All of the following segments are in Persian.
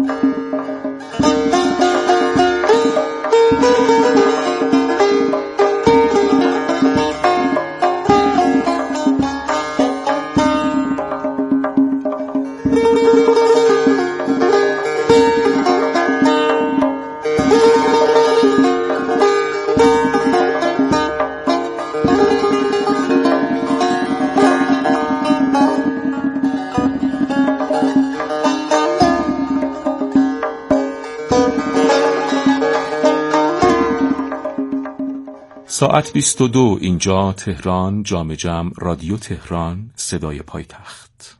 ساعت 22 اینجا تهران، جام جم رادیو تهران، صدای پایتخت.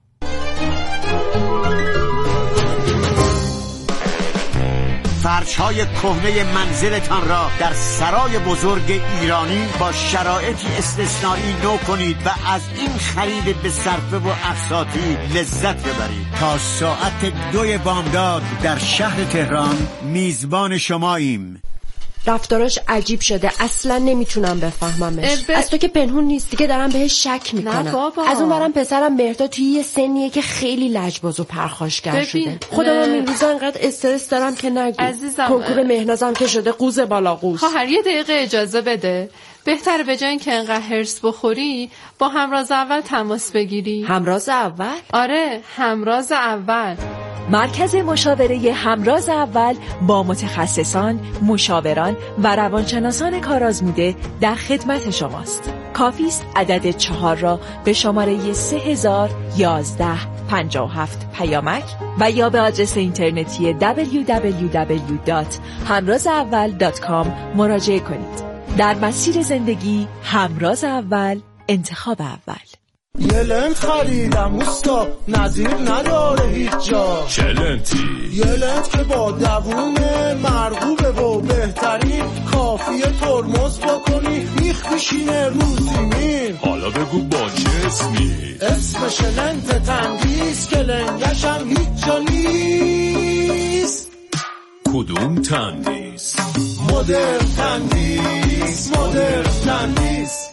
فرش‌های کهنه منزلتان را در سرای بزرگ ایرانی با شرایطی استثنایی نو کنید و از این خرید به صرفه و اقساطی لذت ببرید. تا ساعت 2 بامداد در شهر تهران میزبان شماییم. رفتاراش عجیب شده، اصلا نمیتونم بفهممش. از تو که پنهون نیست دیگه، دارم بهش شک میکنم. از اون برم پسرم مهرداد توی یه سنیه که خیلی لجباز و پرخاشگر شده. خودم این روزا انقدر استرس دارم که نگو. کنکور مهنازم که شده قوز بالا قوز. خواهر یه دقیقه اجازه بده. بهتره به جای اینکه انقدر هرس بخوری با همراز اول تماس بگیری. همراز اول؟ آره، همراز اول. مرکز مشاوره همراز اول با متخصصان، مشاوران و روانشناسان کارآزموده در خدمت شماست. کافی است عدد 4 را به شماره 301157 پیامک و یا به آدرس اینترنتی www.hamrazaawal.com مراجعه کنید. در مسیر زندگی همراز اول، انتخاب اول. یه لنت خریدم اوستا، نظیر نداره هیچ جا. چه لنتی؟ یه لنت که با دوونه مرغوبه و بهترین، کافیه ترمز بکنی میخ بشینه رو زمین. حالا بگو با چه اسمی؟ اسمش لنت تندیس که لنگشم هیچ جا نیست. کدوم تندیس؟ مدرن تندیس، مدرن تندیس.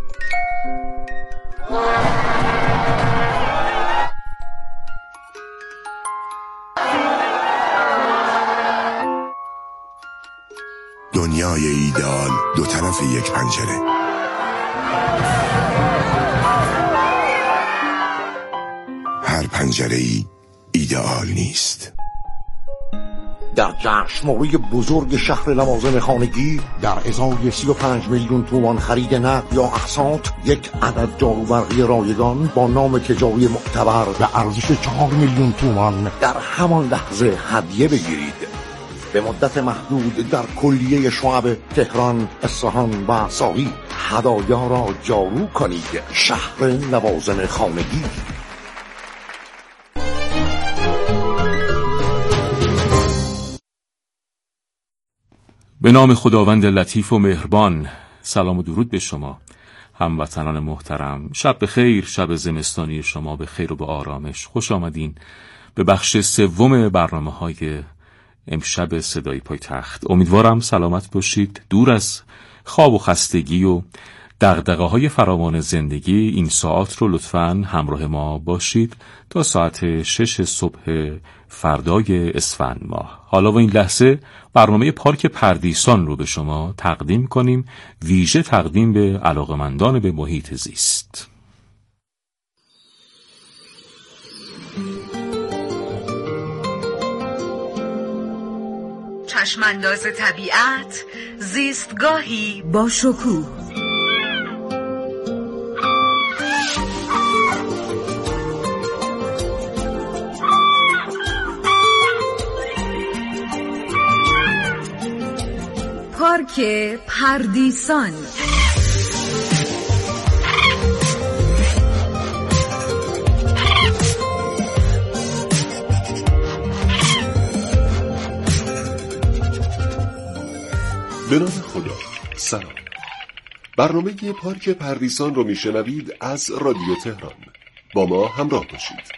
دنیای ایدئال دو طرف یک پنجره. هر پنجره‌ای ایدئال نیست. در جشنواره بزرگ شهر لوازم خانگی در ازای 35 میلیون تومان خرید نقد یا اقساط، یک عدد جاروبرقی رایگان با نام تجاری معتبر به ارزش 4 میلیون تومان در همان لحظه هدیه بگیرید. به مدت محدود در کلیه شعب تهران، اصفهان و ساری هدایا را جارو کنید. شهر لوازم خانگی. به نام خداوند لطیف و مهربان. سلام و درود به شما هموطنان محترم. شب بخیر، شب زمستانی شما به خیر و به آرامش. خوش آمدین به بخش سوم برنامه‌های امشب صدای پایتخت. امیدوارم سلامت باشید، دور از خواب و خستگی و دغدغه‌های فراوان زندگی. این ساعت رو لطفاً همراه ما باشید تا ساعت 6 صبح فردای اسفند ماه. حالا و این لحظه برنامه پارک پردیسان رو به شما تقدیم کنیم، ویژه تقدیم به علاقمندان به محیط زیست. چشمانداز طبیعت، زیستگاهی با شکوه. پارک پردیسان. به نام خدا. سلام. برنامه پارک پردیسان رو میشنوید از رادیو تهران. با ما همراه باشید.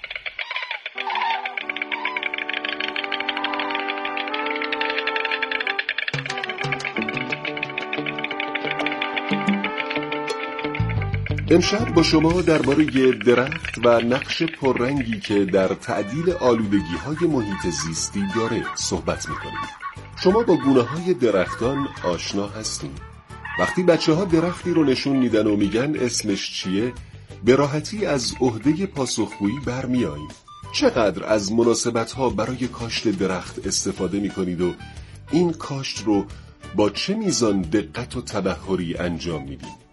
امشب با شما درباره درخت و نقش پررنگی که در تعدیل آلودگی‌های محیط زیستی داره صحبت می‌کنیم. شما با گونه‌های درختان آشنا هستین؟ وقتی بچه‌ها درختی رو نشون میدن و میگن اسمش چیه، به راحتی از عهده پاسخگویی برمیاییم. چقدر از مناسبت‌ها برای کاشت درخت استفاده می‌کنید و این کاشت رو با چه میزان دقت و تبحری انجام میدید؟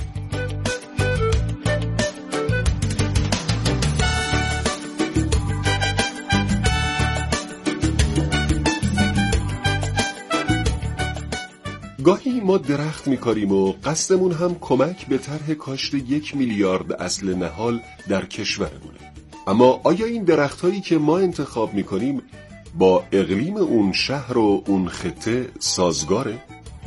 گاهی ما درخت میکاریم و قصدمون هم کمک به طرح کاشت 1 میلیارد اصل نهال در کشورمونه. اما آیا این درخت‌هایی که ما انتخاب میکنیم با اقلیم اون شهر و اون خطه سازگاره؟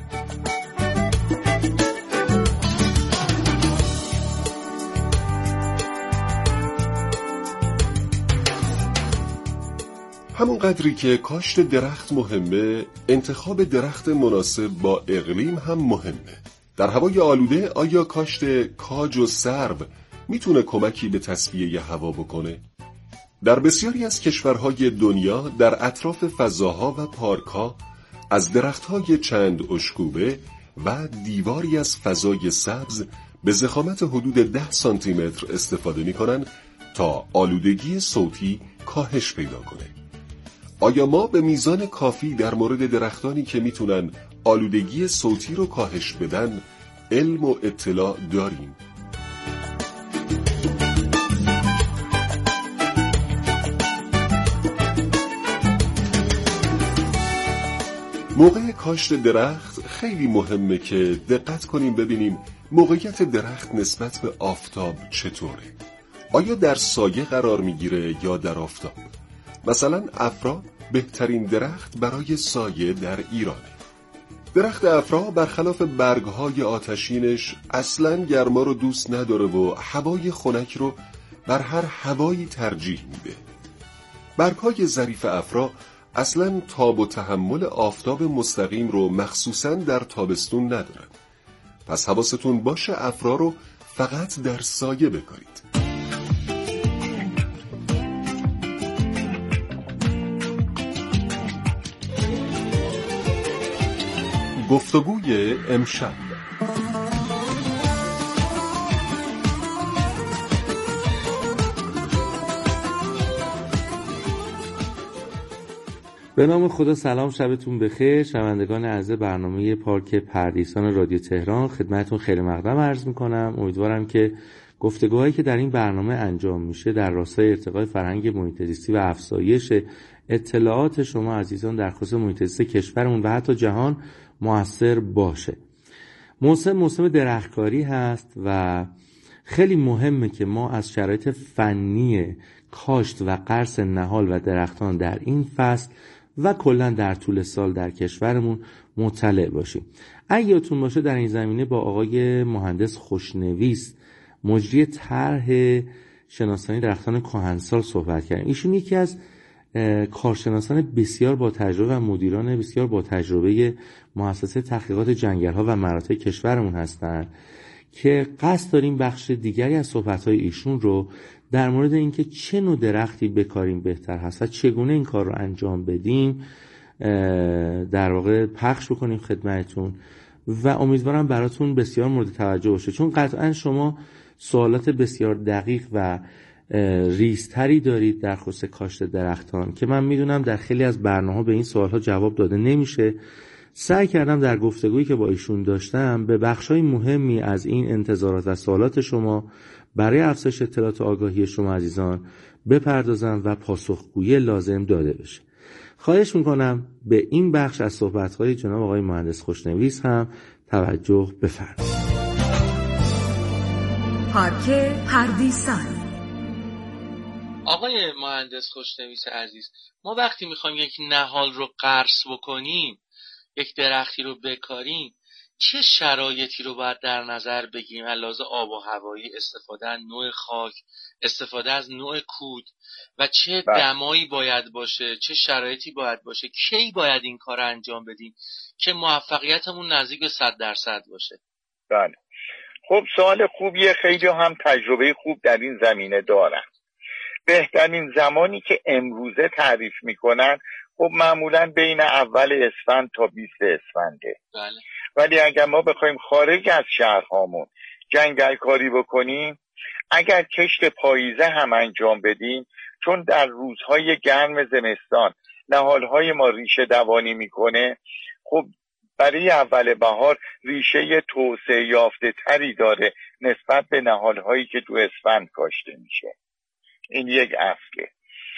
همون قدری که کاشت درخت مهمه، انتخاب درخت مناسب با اقلیم هم مهمه. در هوای آلوده آیا کاشت کاج و سرو میتونه کمکی به تصفیه هوا بکنه؟ در بسیاری از کشورهای دنیا در اطراف فضاها و پارکها از درختهای چند اشکوبه و دیواری از فضای سبز به ضخامت حدود 10 سانتی متر استفاده میکنن تا آلودگی صوتی کاهش پیدا کنه. آیا ما به میزان کافی در مورد درختانی که میتونن آلودگی صوتی رو کاهش بدن علم و اطلاع داریم؟ موقع کاشت درخت خیلی مهمه که دقت کنیم ببینیم موقعیت درخت نسبت به آفتاب چطوره. آیا در سایه قرار میگیره یا در آفتاب؟ مثلا افرا بهترین درخت برای سایه در ایرانه. درخت افرا برخلاف برگهای آتشینش اصلاً گرما رو دوست نداره و هوای خنک رو بر هر هوایی ترجیح میده. برگهای ظریف افرا اصلاً تاب و تحمل آفتاب مستقیم رو مخصوصاً در تابستون ندارن. پس حواستون باشه افرا رو فقط در سایه بکارید. گفتگوی امشب. به نام خدا، سلام، شبتون بخیر. شنوندگان عزیز برنامه پارک پردیسان رادیو تهران، خدمتتون خیلی مقدم عرض میکنم. امیدوارم که گفتگوهایی که در این برنامه انجام میشه در راستای ارتقای فرهنگ محیط زیستی و افزایش اطلاعات شما عزیزان در خصوص محیط زیست کشورمون و حتی جهان مؤثر باشه. موسم درختکاری هست و خیلی مهمه که ما از شرایط فنی کاشت و غرس نهال و درختان در این فصل و کلا در طول سال در کشورمون مطلع باشیم. اگه یادتون باشه در این زمینه با آقای مهندس خوشنویس مجری طرح شناسانی درختان کهنسال صحبت کردیم. ایشون یکی از کارشناسان بسیار با تجربه و مدیران بسیار با تجربه مؤسسه تحقیقات جنگل‌ها و مراتع کشورمون هستند که قصد داریم بخش دیگری از صحبت‌های ایشون رو در مورد اینکه چه نوع درختی بکاریم بهتر هست و چگونه این کار رو انجام بدیم در واقع پخش بکنیم خدمتتون و امیدوارم براتون بسیار مورد توجه باشه، چون قطعا شما سوالات بسیار دقیق و ریزتری دارید در خصوص کاشت درختان که من میدونم در خیلی از برنامه‌ها به این سوالها جواب داده نمیشه. سعی کردم در گفتگویی که با ایشون داشتم به بخشای مهمی از این انتظارات و سوالات شما برای افزایش اطلاعات و آگاهی شما عزیزان بپردازم و پاسخگویی لازم داده بشه. خواهش میکنم به این بخش از صحبت‌های جناب آقای مهندس خوشنویس هم توجه بفرمایید. پارک پردیسان. آقای مهندس خوشنویس عزیز، ما وقتی میخوایم یک نهال رو غرس بکنیم، یک درختی رو بکاریم، چه شرایطی رو باید در نظر بگیریم؟ علاوه آب و هوایی، استفاده از نوع خاک، استفاده از نوع کود و چه دمایی باید باشه، چه شرایطی باید باشه، کی باید این کار انجام بدیم که موفقیتمون نزدیک به 100% باشه؟ بله. خب سوال خوبیه، خیلی هم تجربه خوب در این زمینه دارن. بهترین زمانی که امروزه تعریف میکنن خب معمولا بین اول اسفند تا 20 اسفنده. بله. ولی اگر ما بخوایم خارج از شهرهامون جنگل کاری بکنیم، اگر کشت پاییزه هم انجام بدیم، چون در روزهای گرم زمستان نهالهای ما ریشه دوانی میکنه، خب برای اول بهار ریشه توسعه یافته تری داره نسبت به نهالهایی که تو اسفند کاشته میشه. این یک اصله.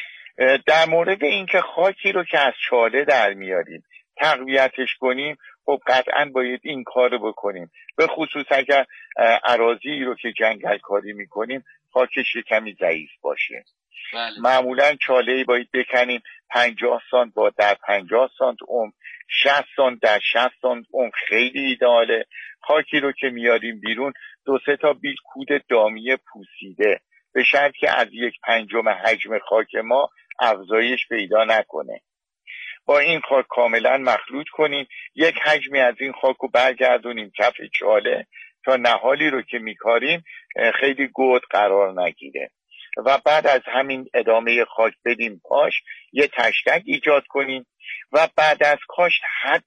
در مورد اینکه خاکی رو که از چاله در میاریم تقویتش کنیم، خب قطعا باید این کار رو بکنیم، به خصوص اگر اراضی رو که جنگل کاری میکنیم خاکش کمی ضعیف باشه. بله. معمولا چاله‌ای باید بکنیم 50 سانت با در 50 سانت 60 سانت در 60 سانت خیلی ایداله. خاکی رو که میاریم بیرون 2-3 تا بیل کود دامی پوسیده، به شرط که از 1/5 حجم خاک ما افزایش پیدا نکنه. با این خاک کاملا مخلوط کنیم، یک حجمی از این خاک رو برگردونیم کف چاله تا نهالی رو که میکاریم خیلی گود قرار نگیره و بعد از همین ادامه خاک بدیم پاش، یه تشتک ایجاد کنیم و بعد از کاشت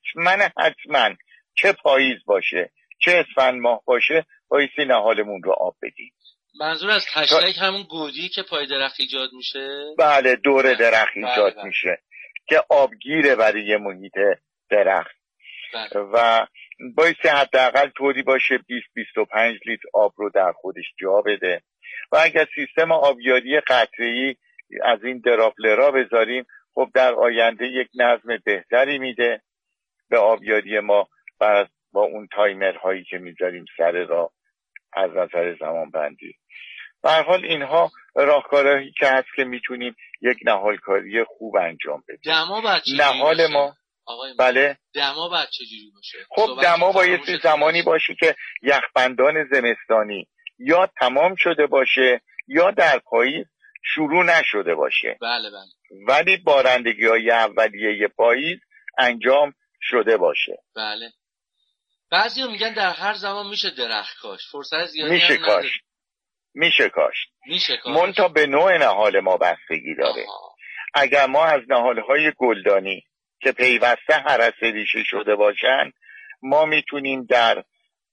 حتما چه پاییز باشه چه اسفند ماه باشه بایستی نهالمون رو آب بدیم. منظور از تشتک همون گودی که پای درخت ایجاد میشه؟ بله، دور درخت ایجاد میشه که آبگیره برای محیط درخت. و بایستی حداقل طوری باشه 20-25 لیتر آب رو در خودش جا بده و اگر سیستم آبیاری قطره‌ای از این دراپلرها بذاریم خب در آینده یک نظم بهتری میده به آبیاری ما با اون تایمرهایی که میذاریم سر راه از نظر زمان بندی. به هر حال اینها راهکارهایی که هست که میتونیم یک نهالکاری خوب انجام بدیم. دما بعد چجوری نهال باشه؟ ما بله دما بعد چجوری باشه؟ خب دما باید زمانی باشه که یخبندان زمستانی یا تمام شده باشه یا در پاییز شروع نشده باشه. بله بله. ولی بارندگی‌های اولیه پاییز انجام شده باشه. بله. بعضیا میگن در هر زمان میشه درخت کاشت. فرصت زیادی میشه کاشت. میشه کاشت. منتها به نوع نهال ما بستگی داره. اگر ما از نهالهای گلدانی که پیوسته هرسه ریشه شده باشن، ما میتونیم در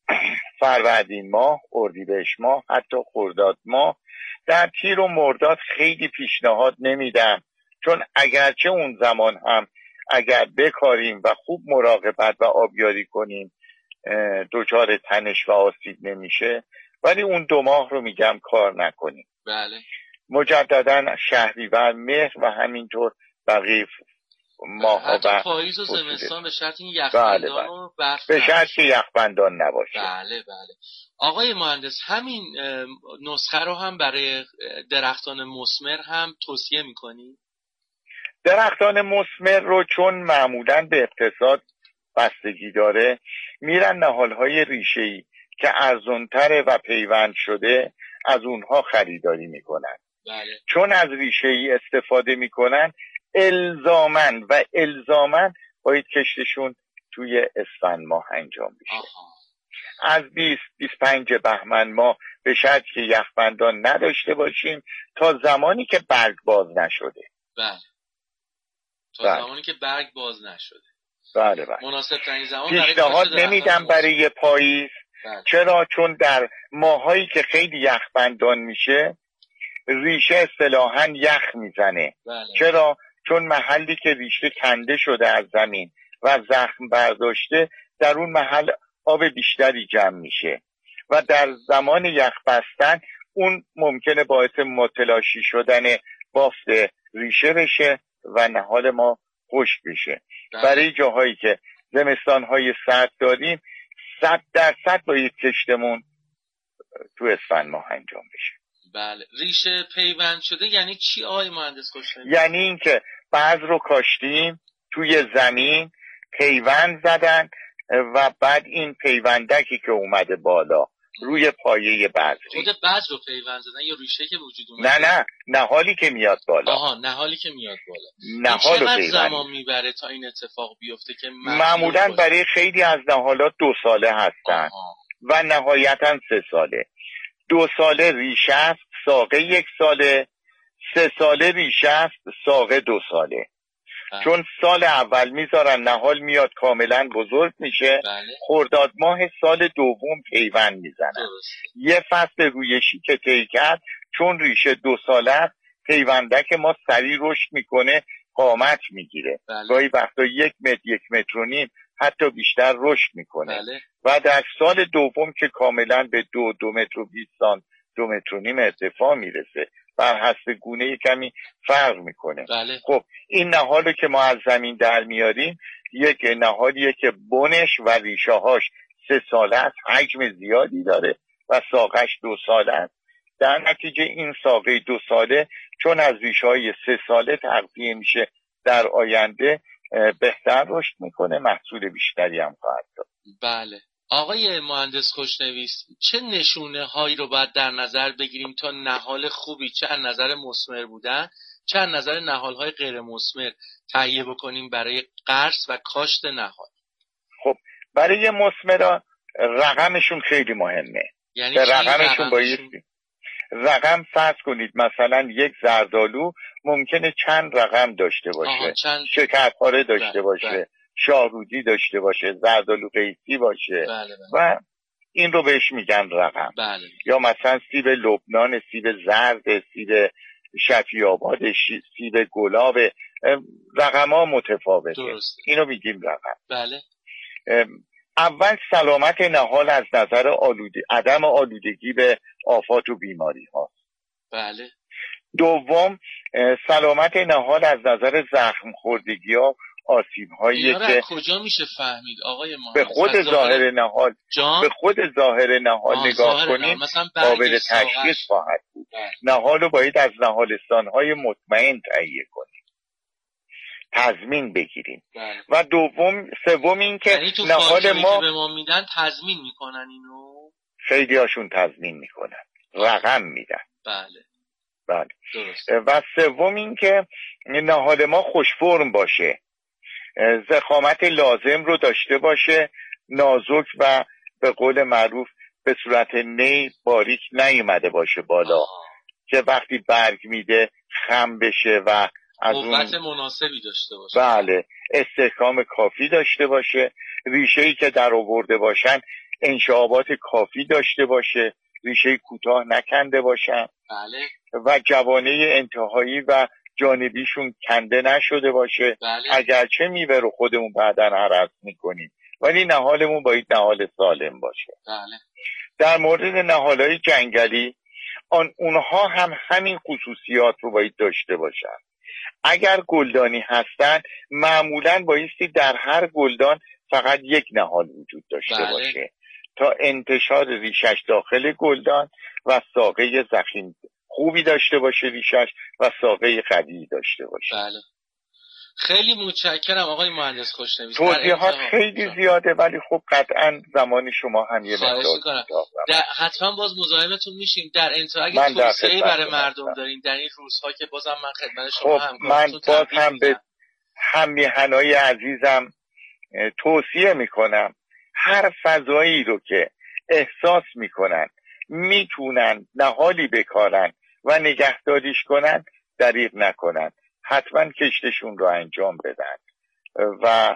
فروردین ماه، اردیبهشت ماه، حتی خرداد ماه، در تیر و مرداد خیلی پیشنهاد نمیدم، چون اگرچه اون زمان هم اگر بکاریم و خوب مراقبت و آبیاری کنیم دچار تنش و آسیب نمیشه، ولی اون 2 ماه رو میگم کار نکنیم. بله. مجددا شهریور، مهر و همینطور بقیه ماه حتی و پاییز و زمستان به شرط این یخبندان و برف به شرط که یخبندان نباشه. بله بله. آقای مهندس همین نسخه رو هم برای درختان مثمر هم توصیه میکنی؟ درختان مثمر رو چون معمولاً به اقتصاد بستگی داره، میرن نهالهای ریشه‌ای که ارزان‌تره و پیوند شده از اونها خریداری میکنن. بله. چون از ریشه‌ای استفاده میکنن الزاماً باید کشتشون توی اسفند ماه انجام بشه. از 20-25 بهمن ماه به شرط که یخبندان نداشته باشیم تا زمانی که برگ باز نشده. بله. تا زمانی که برگ باز نشده. بله بله. مناسب ترین زمان پیشنهاد نمیدم برای پاییز. بله. چرا؟ چون در ماهایی که خیلی یخبندان میشه ریشه اصطلاحاً یخ میزنه. بله. چرا؟ چون محلی که ریشه کنده شده از زمین و زخم برداشته در اون محل آب بیشتری جمع میشه و در زمان یخ بستن اون ممکنه باعث متلاشی شدن بافت ریشه بشه و نهال ما خشک بشه. برای جاهایی که زمستانهای سرد داریم 100% باید کشتمون تو اسفند ماه انجام بشه. بله. ریشه پیوند شده یعنی چی آقای مهندس کشتن؟ یعنی اینکه بعض رو کاشتیم توی زمین پیوند زدن و بعد این پیوندکی که اومده بالا روی پایه بذری. خود بذر رو پیوند زدن یا ریشه که وجود اومده؟ نه نهالی که میاد بالا. آها، نهالی که میاد بالا. نهال رو چقدر زمان میبره تا این اتفاق بیفته که معمولا برای خیلی از نهالات 2 ساله هستن. و نهایتا 3 ساله. 2 ساله ریشه است، ساقه 1 ساله. 3 ساله ریشه است، ساقه 2 ساله. چون سال اول میذارن نهال میاد کاملا بزرگ میشه. خرداد ماه سال دوم پیوند میزنن. یه فصل رویشی که طی کرد، چون ریشه 2 ساله است، پیوندک ما سریع رشد میکنه، قامت میگیره. گاهی وقتا 1 متر 1.5 متر حتی بیشتر رشد میکنه. و در سال دوم که کاملا به 2 متر و 20 سانت 2 متر و نیم ارتفاع میرسه، بر حسب گونه کمی فرق میکنه. خب این نهالو که ما از زمین در میاریم یک نهالیه که بنش و ریشه هاش 3 ساله است، حجم زیادی داره و ساقش 2 ساله است. در نتیجه این ساقه 2 ساله چون از ریشه های 3 ساله تغذیه میشه، در آینده بهتر رشد میکنه، محصول بیشتری هم خواهد داد. بله. آقای مهندس خوشنویس، چه نشونه هایی رو باید در نظر بگیریم تا نهال خوبی چه از نظر مثمر بودن چه از نظر نهال های غیر مثمر تهیه بکنیم برای قرص و کاشت نهال؟ خب برای مثمرا رقمشون خیلی مهمه. یعنی به رقمشون بایستی. رقم فرض کنید مثلا یک زردآلو ممکنه چند رقم داشته باشه، شکرپاره داشته باشه، شاهرودی داشته باشه، زردآلو قیسی باشه. و این رو بهش میگن رقم. یا مثلا سیب لبنان، سیب زرد، سیب شفی‌آباد، سیب گلاب، رقم ها متفاوته. اینو میگیم رقم. اول سلامت نهال از نظر عدم آلودگی به آفات و بیماری هاست. دوم سلامت نهال از نظر زخم خوردگی ها، آسیب هایی که کجا میشه فهمید آقای مهندس؟ به خود ظاهر نهال نگاه کنیم قابل تشخیص خواهد بود. نهال رو باید از نهالستان های مطمئن تهیه کنیم، تضمین بگیریم. و سوم این که نهال ما به ما میدن تضمین میکنن، اینو خیلی هاشون تضمین میکنن، رقم میدن. بله. و سوم این که نهال ما خوش فرم باشه، ضخامت لازم رو داشته باشه، نازک و به قول معروف به صورت نی باریک نیومده باشه بالا، که وقتی برگ میده خم بشه و از قوت مناسبی داشته باشه. بله، استحکام کافی داشته باشه، ریشه‌ای که در آورده باشن انشعابات کافی داشته باشه، ریشه کوتاه نکنده باشن. و جوانه انتهایی و جانبیشون کنده نشده باشه. اگرچه میوه رو خودمون بعداً هرس میکنیم، ولی نهالمون باید نهال سالم باشه. در مورد نهالهای جنگلی اونها هم همین خصوصیات رو باید داشته باشن. اگر گلدانی هستن معمولاً بایستی در هر گلدان فقط یک نهال وجود داشته باشه تا انتشار ریشش داخل گلدان و ساقه ضخیم خوبی داشته باشه ریشش و ساقه قوی داشته باشه. خیلی متشکرم آقای مهندس خوشنویس. توضیحات خیلی زیاده ولی خب قطعا زمان شما هم یه مقدار حتما باز مزاحمتون میشیم. در انتها اگه توصیه‌ای برای مردم دارین در این روزها که بازم من خدمت شما من باز هم به همیهنای عزیزم توصیه میکنم هر فضایی رو که احساس میکنن میتونن نهالی بکارن و نگهداریش کنن دریغ نکنن، حتما کشتشون رو انجام بدن و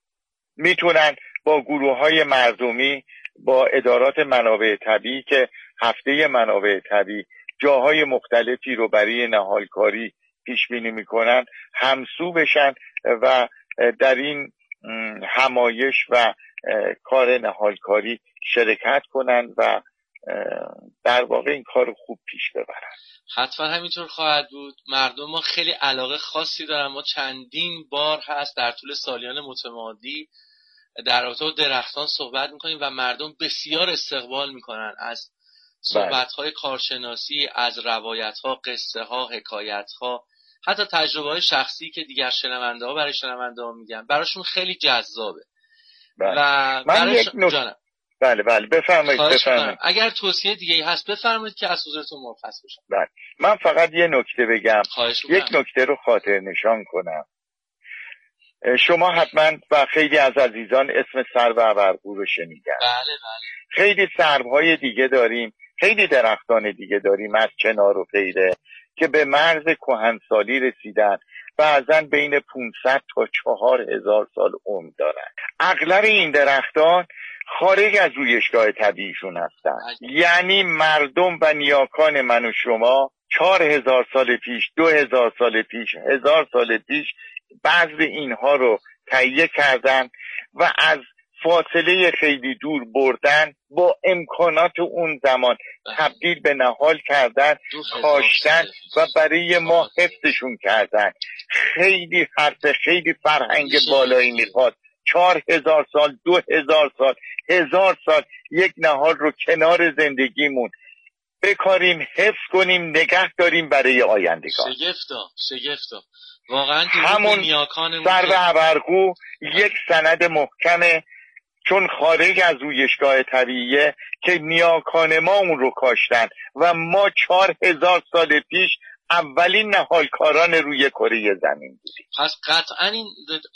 میتونن با گروه‌های مردمی، با ادارات منابع طبیعی که هفته منابع طبیعی جاهای مختلفی رو برای نهالکاری پیش بینی میکنن همسو بشن و در این همایش و کار نهالکاری شرکت کنن و در واقع این کار خوب پیش ببرن. حتما همینطور خواهد بود. مردم ما خیلی علاقه خاصی دارن. ما چندین بار هست در طول سالیان متمادی در رابطه با درختان صحبت میکنیم و مردم بسیار استقبال میکنن از صحبت‌های کارشناسی، از روایت‌ها، قصه‌ها، حکایت‌ها، حتی تجربه‌های شخصی که دیگر شنونده‌ها برای شنونده‌ها میگن. براشون خیلی جذابه. و بله بفرمایید. اگر توصیه دیگه‌ای هست بفرمایید که از حضورتون مرخص بشم. بله من فقط یه نکته بگم، یک نکته رو خاطر نشان کنم. شما حتما و خیلی از عزیزان اسم سرو ابرقو رو شنیدن. بله خیلی سربهای دیگه داریم، خیلی درختان دیگه داریم از چنار و غیره که به مرز کهنسالی رسیدن، بعضا بین 500 تا 4000 سال عمر دارن. اغلب این درختان خارج از رویشگاه طبیعیشون هستن. یعنی مردم و نیاکان من و شما 4000 سال پیش، 2000 سال پیش، 1000 سال پیش بعض اینها رو تهیه کردن و از فاصله خیلی دور بردن، با امکانات اون زمان تبدیل به نهال کردن، کاشتن و برای ما حفظشون کردن. خیلی حرف خیلی فرهنگ بالایی میخواد. 4000 سال، 2000 سال، 1000 سال یک نهال رو کنار زندگیمون بکاریم، حفظ کنیم، نگه داریم برای آیندگان. شگفتا واقعا همون سرو ابرقو یک سند محکمه، چون خارج از رویشگاه طبیعیه که نیاکان ما اون رو کاشتن و ما 4000 سال پیش اولین نهالکاران روی کره زمین بودیم. پس قطعا این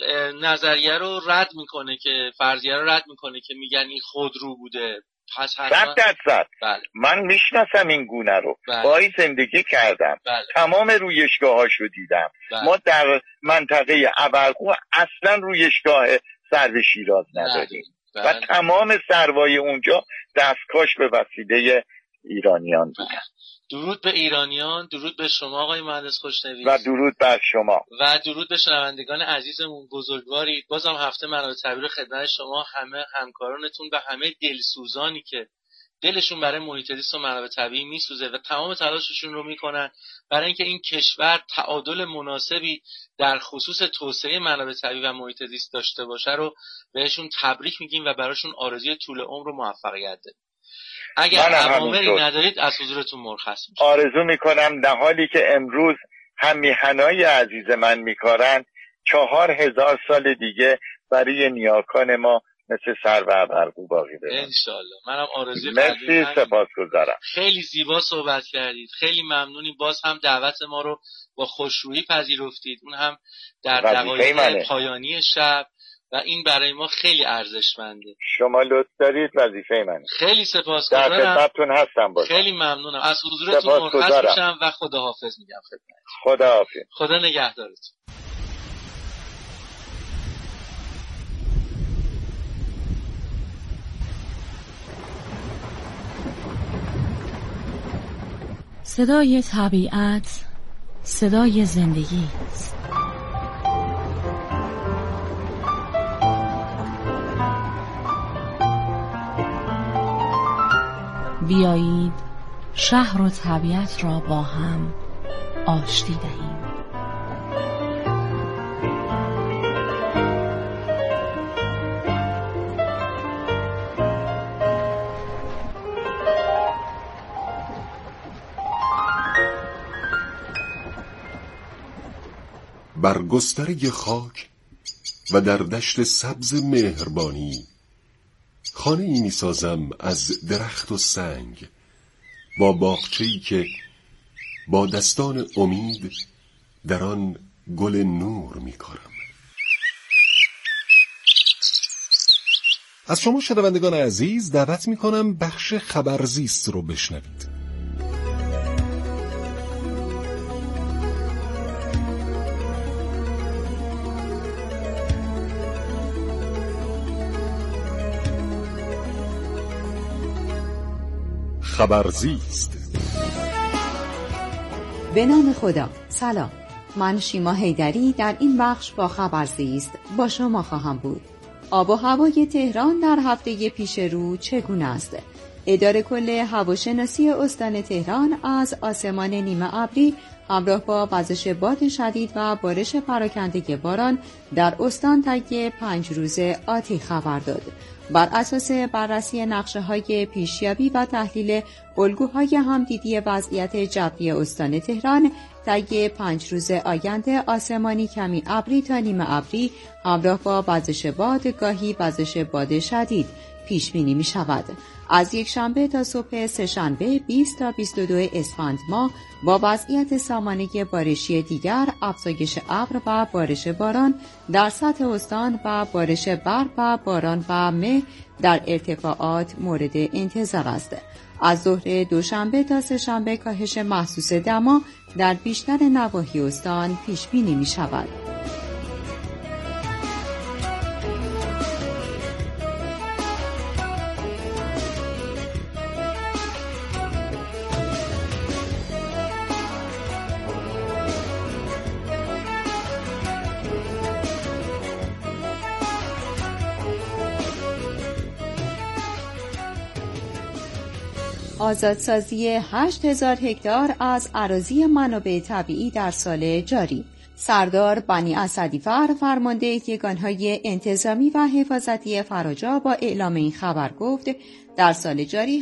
نظریه رو رد میکنه که فرضیه رو رد میکنه که میگن این خودرو بوده. پس 100%. بله. من میشناسم این گونه رو. بله. باهاش زندگی کردم. بله. تمام رویشگاهاشو دیدم. بله. ما در منطقه ابرقو اصلا رویشگاه سرو شیراز نداریم. بله. و تمام سروای اونجا دستکاش به وسیله ایرانیان بودن. درود به ایرانیان، درود به شما آقای مهندس خوشنویس و درود بر شما و درود به شنوندگان عزیزمون بزرگوارید. بازم هفته منابع طبیعی رو خدمت شما همه همکارانتون و همه دلسوزانی که دلشون برای محیط زیست و منابع طبیعی میسوزه و تمام تلاششون رو میکنن برای اینکه این کشور تعادل مناسبی در خصوص توسعه منابع طبیعی و محیط زیست داشته باشه رو بهشون تبریک میگیم و براشون آرزوی طول عمر و موفقیت داریم. اگر اوامری ندارید از حضورتون مرخص میشم. آرزو میکنم در حالی که امروز هم میهنای عزیز من میکارن 4000 سال دیگه برای نیاکان ما مثل سرو ابرقو باقی بمونه انشالله. منم آرزوی مرسی، سپاسگزارم. خیلی زیبا صحبت کردید، خیلی ممنونیم. باز هم دعوت ما رو با خوشرویی پذیرفتید، اون هم در دقایق پایانی شب و این برای ما خیلی ارزشمنده. شما لطف دارید، وظیفه منه. خیلی سپاسگزارم. در خدمتتون هستم. باشم. خیلی ممنونم. از حضورتون مرخص میشم و خداحافظ میگم خدمت. خداحافظ. خدا نگهدارتون. صدای طبیعت، صدای زندگی است. بیایید شهر و طبیعت را با هم آشتی دهیم. بر گستره خاک و در دشت سبز مهربانی خانه‌ای می‌سازم از درخت و سنگ، با باغچه‌ای که با دستان امید در آن گل نور می‌کارم. از شما شنوندگان عزیز دعوت می‌کنم بخش خبرزیست رو بشنوید. خبرزیست. به نام خدا. سلام، من شیما حیدری در این بخش با خبرزیست با شما خواهم بود. آب و هوای تهران در هفته پیش رو چگونه است؟ اداره کل هواشناسی استان تهران از آسمان نیمه ابری همراه با وزش باد شدید و بارش پراکنده باران در استان طی 5 روز آتی خبر داد. بر اساس بررسی نقشه‌های پیشیابی و تحلیل الگوهای همدیدی وضعیت جوی استان تهران طی 5 روز آینده آسمانی کمی ابری تا نیمه ابری همراه با وزش باد گاهی وزش باد شدید پیش بینی می شود. از یک شنبه تا صبح سه شنبه 20 تا 22 اسفند ماه با وضعیت سامانه بارشی دیگر افزایش ابر و بارش باران در سطح استان و بارش برف و باران و مه در ارتفاعات مورد انتظار است. از ظهر دوشنبه تا سه‌شنبه کاهش محسوس دما در بیشتر نواحی استان پیش بینی می شود. آزادسازی 8000 هکتار از اراضی منابع طبیعی در سال جاری. سردار بنی اسدی‌فر فرمانده یگانهای انتظامی و حفاظتی فراجا با اعلام این خبر گفت در سال جاری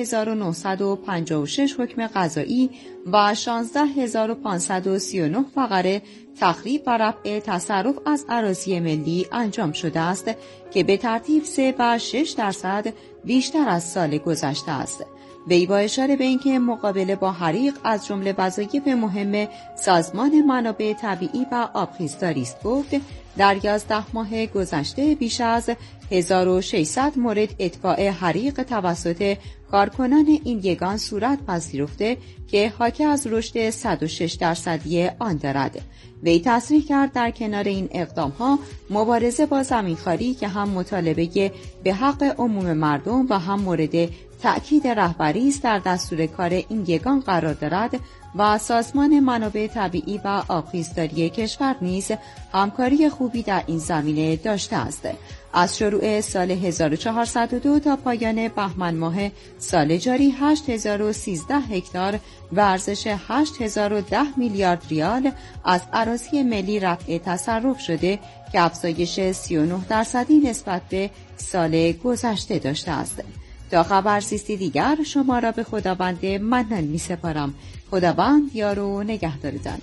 7956 حکم قضایی و 16539 فقره تخریب و رفع تصرف از اراضی ملی انجام شده است که به ترتیب 3 و 6% بیشتر از سال گذشته است. وی با اشاره به اینکه مقابله با حریق از جمله وظایف مهم سازمان منابع طبیعی و آبخیزداری است گفت در 11 ماه گذشته بیش از 1600 مورد اطفاء حریق توسط کارکنان این یگان صورت پذیرفته که حاکی از رشد 106% آن دارد. وی تصریح کرد در کنار این اقدام‌ها مبارزه با زمینخواری که هم مطالبه به حق عموم مردم و هم مورد تأکید رهبری است در دستور کار این یگان قرار دارد و سازمان منابع طبیعی و آبخیزداری کشور نیز همکاری خوبی در این زمینه داشته است. از شروع سال 1402 تا پایان بهمن ماه سال جاری 8013 هکتار و ارزش 8010 میلیارد ریال از اراضی ملی رفع تصرف شده که افزایش 39% نسبت به سال گذشته داشته است. تا خبرسیستی دیگر شما را به خداوند منان می سپارم. خداوند یار و نگهدارتان.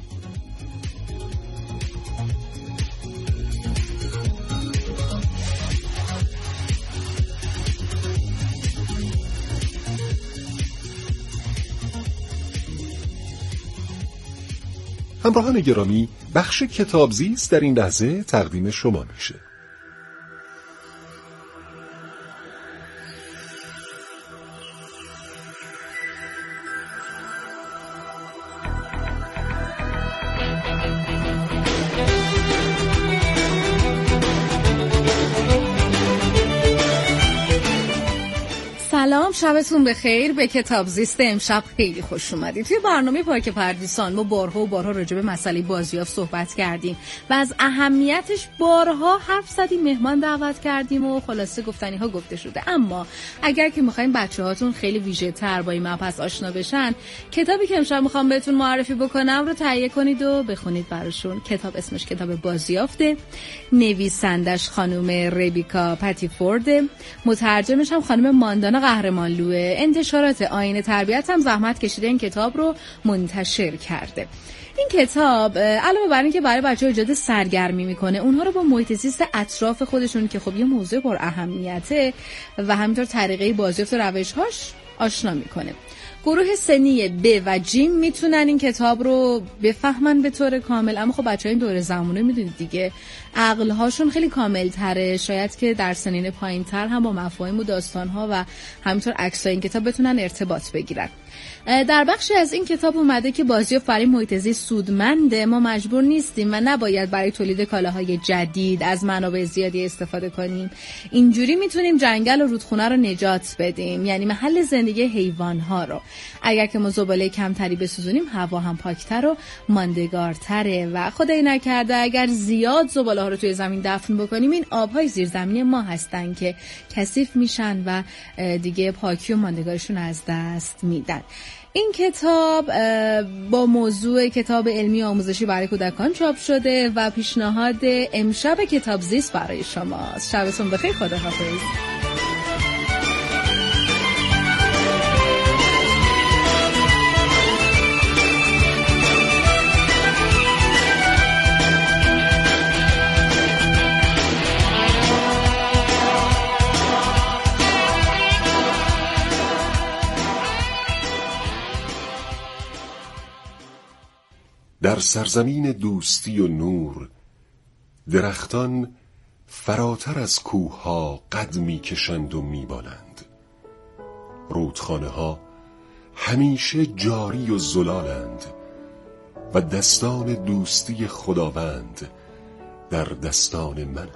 همراهان گرامی، بخش کتابزیست در این لحظه تقدیم شما میشه. سلام، شبتون بخیر. به کتابزیست امشب خیلی خوش اومدید. توی برنامه پارک پردیسان ما بارها و بارها راجع به مسئله بازیافت صحبت کردیم و از اهمیتش بارها حرف زدیم، مهمان دعوت کردیم و خلاصه گفتنی ها گفته شده. اما اگر که میخواین بچه‌هاتون خیلی ویژه تر با این مبحث آشنا بشن، کتابی که امشب میخوام بهتون معرفی بکنم رو تهیه کنید و بخونید براشون. کتاب اسمش کتاب بازیافته، نویسندش خانم ربیکا پتیفورد، مترجمش هم خانم ماندانا قهرمانلوه. انتشارات آینه تربیت هم زحمت کشیده این کتاب رو منتشر کرده. این کتاب علاوه بر اینکه برای بچه‌ها ایجاد سرگرمی میکنه، اونها رو با محیط زیست اطراف خودشون که خب یه موضوع پر اهمیته و همینطور طریقه بازیافت و روش‌هاش آشنا میکنه. گروه سنی ب و جیم میتونن این کتاب رو بفهمن به طور کامل، اما خب بچه‌ها این دوره زمانه میدونید دیگه عقل‌هاشون خیلی کامل‌تره، شاید که در سنین پایین‌تر هم با مفاهیم و داستان‌ها و همینطور عکسای این کتاب بتونن ارتباط بگیرن. در بخشی از این کتاب اومده که بازیافت برای محیط زیست سودمنده، ما مجبور نیستیم و نباید برای تولید کالاهای جدید از منابع زیادی استفاده کنیم. اینجوری میتونیم جنگل و رودخونه رو نجات بدیم، یعنی محل زندگی حیوان‌ها رو. اگر که ما زباله کمتری بسوزونیم، هوا هم پاکتر و ماندگارتره و خدای نکرده اگر زیاد زباله ها رو توی زمین دفن بکنیم، این آب‌های زیرزمینی ما هستن که کثیف میشن و دیگه پاکی و ماندگاریشون از دست میدن. این کتاب با موضوع کتاب علمی آموزشی برای کودکان چاپ شده و پیشنهاد امشب کتابزیست برای شماست. شبتون بخیر، خداحافظ. سرزمین دوستی و نور درختان فراتر از کوه‌ها قد می‌کشند و می‌بالند. رودخانه‌ها همیشه جاری و زلالند و دستان دوستی خداوند در دستان من